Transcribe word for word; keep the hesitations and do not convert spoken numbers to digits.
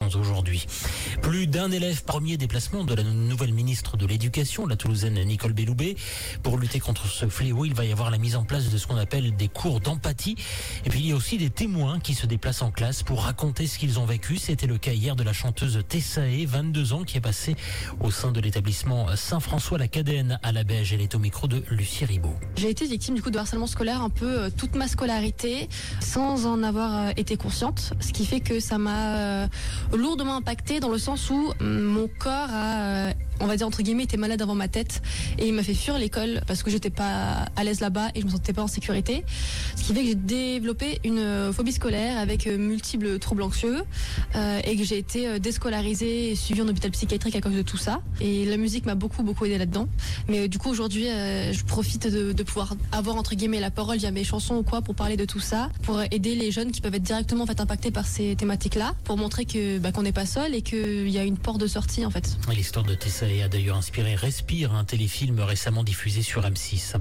aujourd'hui. Plus d'un élève, premier déplacement de la nouvelle ministre de l'Éducation, la Toulousaine Nicole Belloubet. Pour lutter contre ce fléau, il va y avoir la mise en place de ce qu'on appelle des cours d'empathie. Et puis il y a aussi des témoins qui se déplacent en classe pour raconter ce qu'ils ont vécu. C'était le cas hier de la chanteuse Tessae, vingt-deux ans, qui est passée au sein de l'établissement Saint-François-la-Cadenne à la Beige. Elle est au micro de Lucie Ribaud. J'ai été victime du coup de harcèlement scolaire un peu euh, toute ma scolarité sans en avoir euh, été consciente, ce qui fait que ça m'a euh, lourdement impacté dans le sens où euh, mon corps a euh, on va dire entre guillemets était malade avant ma tête et il m'a fait fuir l'école parce que j'étais pas à l'aise là-bas et je me sentais pas en sécurité, ce qui fait que j'ai développé une phobie scolaire avec euh, multiples troubles anxieux euh, et que j'ai été euh, déscolarisée et suivie en hôpital psychiatrique à cause de tout ça. Et la musique m'a beaucoup beaucoup aidé là-dedans, mais euh, du coup aujourd'hui euh, je profite de, de pouvoir avoir entre guillemets la parole via mes chansons ou quoi pour parler de tout ça, pour aider les jeunes qui peuvent être directement en fait impactés par ces thématiques-là, pour montrer que bah, qu'on n'est pas seul et qu'il y a une porte de sortie en fait. L'histoire de Tessae a d'ailleurs inspiré Respire, un téléfilm récemment diffusé sur M six.